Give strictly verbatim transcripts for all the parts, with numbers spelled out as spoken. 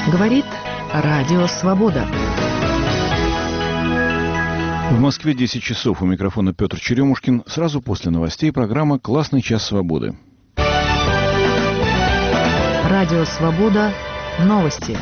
Говорит Радио Свобода. В Москве десять часов. У микрофона Петр Черемушкин. Сразу после новостей программа «Классный час свободы». Радио Свобода. Новости.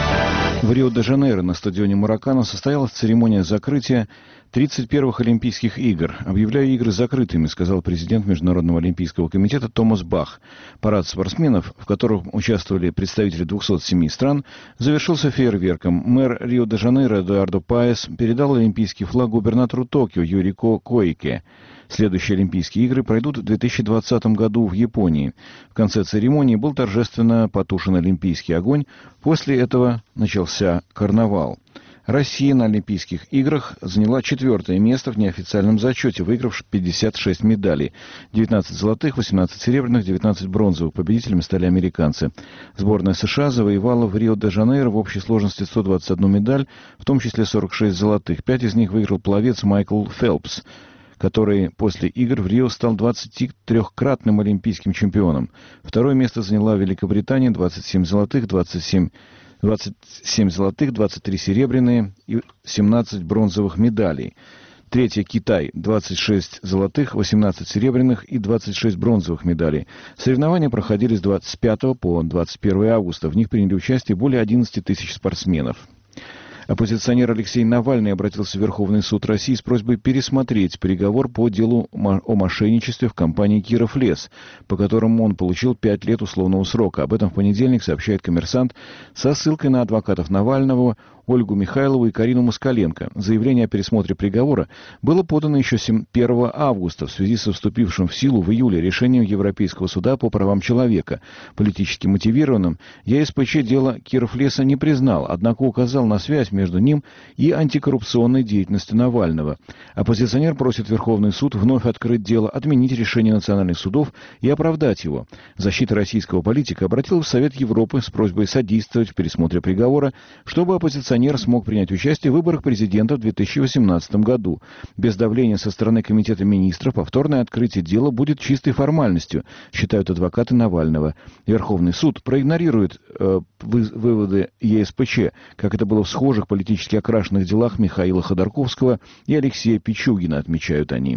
В Рио-де-Жанейро на стадионе Маракана состоялась церемония закрытия тридцать первых Олимпийских игр. «Объявляю игры закрытыми», сказал президент Международного олимпийского комитета Томас Бах. Парад спортсменов, в котором участвовали представители двухсот семи стран, завершился фейерверком. Мэр Рио-де-Жанейро Эдуардо Паэс передал олимпийский флаг губернатору Токио Юрико Коике. Следующие Олимпийские игры пройдут в две тысячи двадцатом году в Японии. В конце церемонии был торжественно потушен олимпийский огонь. После этого начался карнавал. Россия на Олимпийских играх заняла четвертое место в неофициальном зачете, выиграв пятьдесят шесть медалей. девятнадцать золотых, восемнадцать серебряных, девятнадцать бронзовых. Победителями стали американцы. Сборная США завоевала в Рио-де-Жанейро в общей сложности сто двадцать одну медаль, в том числе сорок шесть золотых. Пять из них выиграл пловец Майкл Фелпс, который после игр в Рио стал двадцатитрёхкратным олимпийским чемпионом. Второе место заняла Великобритания, двадцать семь золотых, двадцать семь, двадцать семь золотых, двадцать три серебряные и семнадцать бронзовых медалей. Третье — Китай, двадцать шесть золотых, восемнадцать серебряных и двадцать шесть бронзовых медалей. Соревнования проходили с двадцать пятого по двадцать первое августа. В них приняли участие более одиннадцати тысяч спортсменов. Оппозиционер Алексей Навальный обратился в Верховный суд России с просьбой пересмотреть приговор по делу о мошенничестве в компании «Киров Лес», по которому он получил пять лет условного срока. Об этом в понедельник сообщает «Коммерсант» со ссылкой на адвокатов Навального Ольгу Михайлову и Карину Москаленко. Заявление о пересмотре приговора было подано еще первого августа в связи со вступившим в силу в июле решением Европейского суда по правам человека. Политически мотивированным ЕСПЧ дело Киров Леса не признал, однако указал на связь между ним и антикоррупционной деятельностью Навального. Оппозиционер просит Верховный суд вновь открыть дело, отменить решение национальных судов и оправдать его. Защита российского политика обратилась в Совет Европы с просьбой содействовать в пересмотре приговора, чтобы оппозиционер смог принять участие в выборах президента в две тысячи восемнадцатом году. Без давления со стороны Комитета министров повторное открытие дела будет чистой формальностью, считают адвокаты Навального. Верховный суд проигнорирует э, вы, выводы ЕСПЧ, как это было в схожих политически окрашенных делах Михаила Ходорковского и Алексея Пичугина, отмечают они.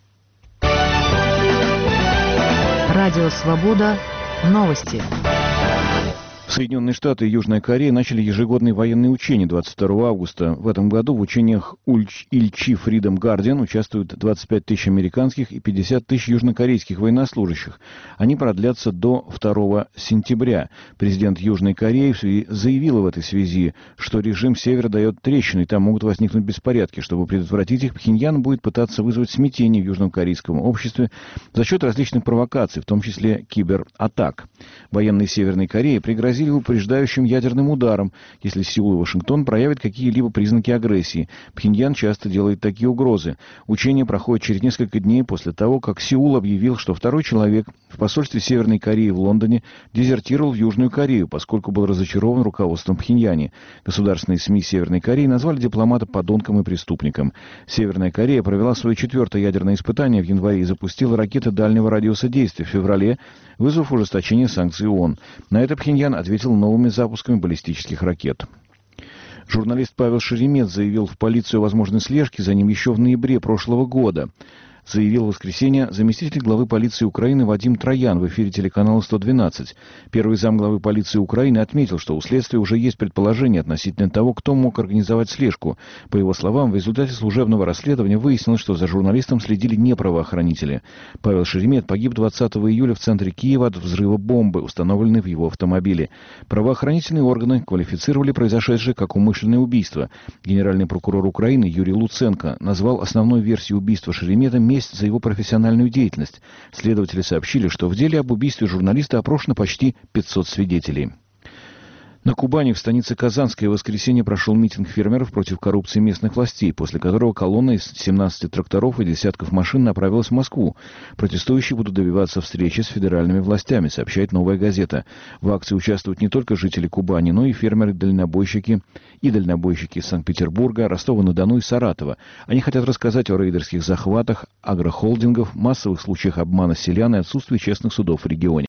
Радио Свобода. Новости. Соединенные Штаты и Южная Корея начали ежегодные военные учения двадцать второго августа. В этом году в учениях Ильчи Freedom Guardian участвуют двадцать пять тысяч американских и пятьдесят тысяч южнокорейских военнослужащих. Они продлятся до второго сентября. Президент Южной Кореи заявил в этой связи, что режим севера дает трещины, и там могут возникнуть беспорядки. Чтобы предотвратить их, Пхеньян будет пытаться вызвать смятение в южнокорейском обществе за счет различных провокаций, в том числе кибератак. Военные Северной Кореи пригрозили упреждающим ядерным ударом, если Сеул и Вашингтон проявят какие-либо признаки агрессии. Пхеньян часто делает такие угрозы. Учения проходят через несколько дней после того, как Сеул объявил, что второй человек в посольстве Северной Кореи в Лондоне дезертировал в Южную Корею, поскольку был разочарован руководством Пхеньяне. Государственные СМИ Северной Кореи назвали дипломата подонком и преступником. Северная Корея провела свое четвертое ядерное испытание в январе и запустила ракеты дальнего радиуса действия в феврале, вызвав ужесточение санкций ООН. На это Пхеньян ответил новыми запусками баллистических ракет. Журналист Павел Шеремет заявил в полицию о возможной слежке за ним еще в ноябре прошлого года. Заявил в воскресенье заместитель главы полиции Украины Вадим Троян в эфире телеканала сто двенадцать. Первый замглавы полиции Украины отметил, что у следствия уже есть предположение относительно того, кто мог организовать слежку. По его словам, в результате служебного расследования выяснилось, что за журналистом следили не правоохранители. Павел Шеремет погиб двадцатого июля в центре Киева от взрыва бомбы, установленной в его автомобиле. Правоохранительные органы квалифицировали произошедшее как умышленное убийство. Генеральный прокурор Украины Юрий Луценко назвал основной версией убийства Шеремета месть за его профессиональную деятельность. Следователи сообщили, что в деле об убийстве журналиста опрошено почти пятьсот свидетелей. На Кубани в станице Казанское в воскресенье прошел митинг фермеров против коррупции местных властей, после которого колонна из семнадцати тракторов и десятков машин направилась в Москву. Протестующие будут добиваться встречи с федеральными властями, сообщает «Новая газета». В акции участвуют не только жители Кубани, но и фермеры-дальнобойщики и дальнобойщики из Санкт-Петербурга, Ростова-на-Дону и Саратова. Они хотят рассказать о рейдерских захватах, агрохолдингов, массовых случаях обмана селян и отсутствии честных судов в регионе.